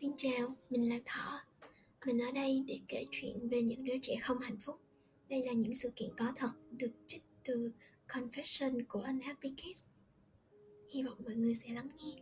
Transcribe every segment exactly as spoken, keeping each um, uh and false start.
Xin chào, mình là Thọ. Mình ở đây để kể chuyện về những đứa trẻ không hạnh phúc. Đây là những sự kiện có thật được trích từ Confession của Unhappy Kids. Hy vọng mọi người sẽ lắng nghe.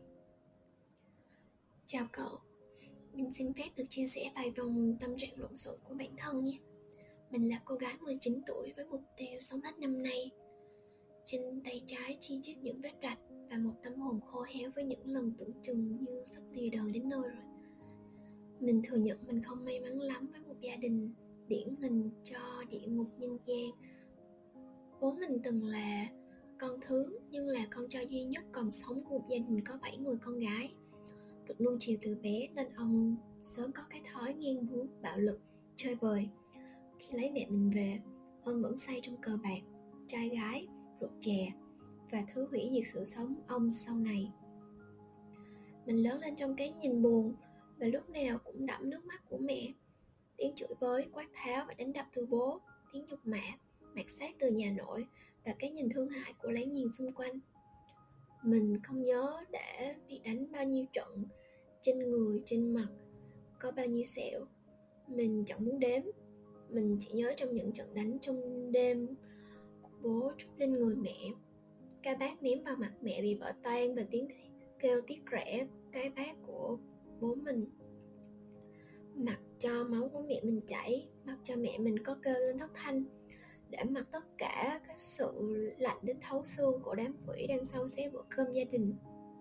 Chào cậu, mình xin phép được chia sẻ vài vòng tâm trạng lộn xộn của bản thân nhé. Mình là cô gái mười chín tuổi với mục tiêu sống hết năm nay. Trên tay trái chi chít những vết rạch và một tâm hồn khô héo với những lần tưởng chừng như sắp lìa đời đến nơi rồi. Mình thừa nhận mình không may mắn lắm với một gia đình điển hình cho địa ngục nhân gian. Bố mình từng là con thứ nhưng là con trai duy nhất còn sống của một gia đình có bảy người con gái. Được nuông chiều từ bé nên ông sớm có cái thói ghen bướng, bạo lực, chơi bời. Khi lấy mẹ mình về, ông vẫn say trong cờ bạc, trai gái, rượu chè và thứ hủy diệt sự sống ông sau này. Mình lớn lên trong cái nhìn buồn và lúc nào cũng đẫm nước mắt của mẹ. Tiếng chửi bới, quát tháo và đánh đập từ bố, tiếng nhục mạ, mạt sát từ nhà nội và cái nhìn thương hại của láng giềng xung quanh. Mình không nhớ đã bị đánh bao nhiêu trận, trên người, trên mặt, có bao nhiêu sẹo. Mình chẳng muốn đếm. Mình chỉ nhớ trong những trận đánh trong đêm của bố trút lên người mẹ. Cái bát ném vào mặt mẹ bị vỡ toang và tiếng kêu tiếc rẻ cái bát của bố mình. Mặc cho máu của mẹ mình chảy, mặc cho mẹ mình có kêu lên thất thanh, để mặc tất cả các sự lạnh đến thấu xương của đám quỷ đang xâu xé bữa cơm gia đình.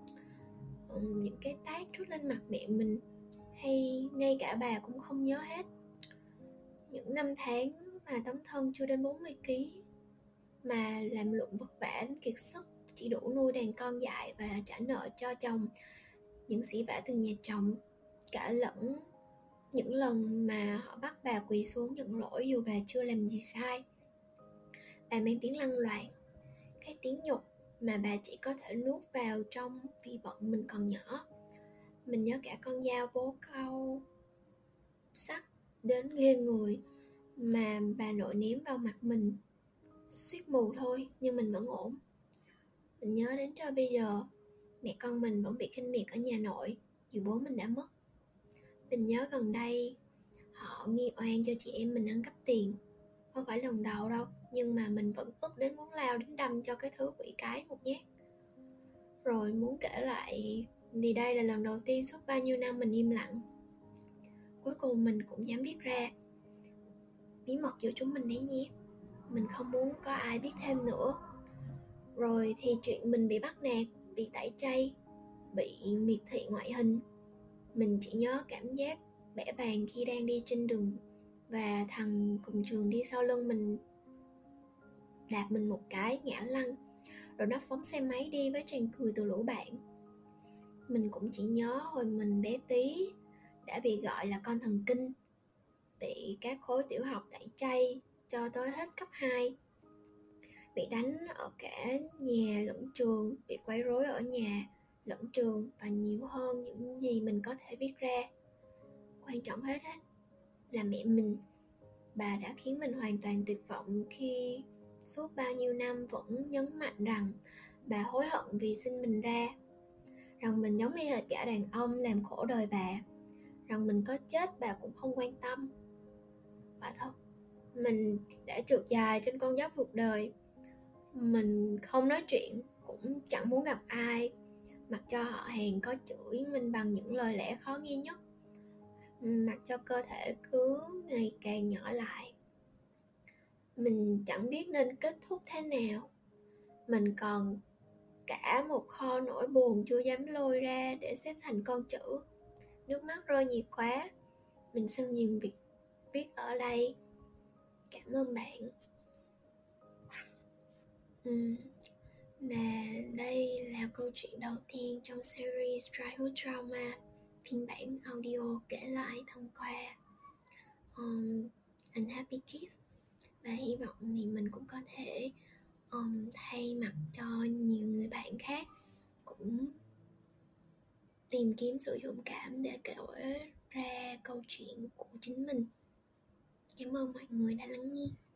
uhm, Những cái tát trút lên mặt mẹ mình, hay ngay cả bà cũng không nhớ hết. Những năm tháng mà tấm thân chưa đến bốn mươi ki-lô-gam mà làm lụng vất vả đến kiệt sức, chỉ đủ nuôi đàn con dại và trả nợ cho chồng. Những sỉ vả từ nhà chồng, cả lẫn những lần mà họ bắt bà quỳ xuống nhận lỗi dù bà chưa làm gì sai. Bà mang tiếng lăng loàn, cái tiếng nhục mà bà chỉ có thể nuốt vào trong vì bận mình còn nhỏ. Mình nhớ cả con dao bố câu sắc đến ghê người mà bà nội ném vào mặt mình. Suýt mù thôi nhưng mình vẫn ổn. Mình nhớ đến cho bây giờ, mẹ con mình vẫn bị khinh miệt ở nhà nội dù bố mình đã mất. Mình nhớ gần đây họ nghi oan cho chị em mình ăn cắp tiền. Không phải lần đầu đâu, nhưng mà mình vẫn ức đến muốn lao đến đâm cho cái thứ quỷ cái một nhát. Rồi muốn kể lại vì đây là lần đầu tiên suốt bao nhiêu năm mình im lặng. Cuối cùng mình cũng dám viết ra. Bí mật giữa chúng mình đấy nhé, mình không muốn có ai biết thêm nữa. Rồi thì chuyện mình bị bắt nạt, bị tẩy chay, bị miệt thị ngoại hình. Mình chỉ nhớ cảm giác bẽ bàng khi đang đi trên đường và thằng cùng trường đi sau lưng mình đạp mình một cái ngã lăn, rồi nó phóng xe máy đi với tràng cười từ lũ bạn. Mình cũng chỉ nhớ hồi mình bé tí đã bị gọi là con thần kinh, bị các khối tiểu học tẩy chay cho tới hết cấp hai, bị đánh ở cả nhà lẫn trường, bị quấy rối ở nhà lẫn trường và nhiều hơn những gì mình có thể viết ra. Quan trọng hết á là mẹ mình. Bà đã khiến mình hoàn toàn tuyệt vọng khi suốt bao nhiêu năm vẫn nhấn mạnh rằng bà hối hận vì sinh mình ra, rằng mình giống như hệt gã đàn ông làm khổ đời bà, rằng mình có chết bà cũng không quan tâm. Và thật, mình đã trượt dài trên con dốc cuộc đời. Mình không nói chuyện, cũng chẳng muốn gặp ai, mặc cho họ hàng có chửi mình bằng những lời lẽ khó nghe nhất, mặc cho cơ thể cứ ngày càng nhỏ lại. Mình chẳng biết nên kết thúc thế nào. Mình còn cả một kho nỗi buồn chưa dám lôi ra để xếp thành con chữ. Nước mắt rơi nhiều quá. Mình xin dừng việc viết ở đây. Cảm ơn bạn. uhm, Và đây là câu chuyện đầu tiên trong series Childhood Trauma, phiên bản audio kể lại thông qua um, Unhappy Kids. Và hy vọng thì mình cũng có thể um, thay mặt cho nhiều người bạn khác cũng tìm kiếm sự dũng cảm để kể ra câu chuyện của chính mình. Cảm ơn mọi người đã lắng nghe.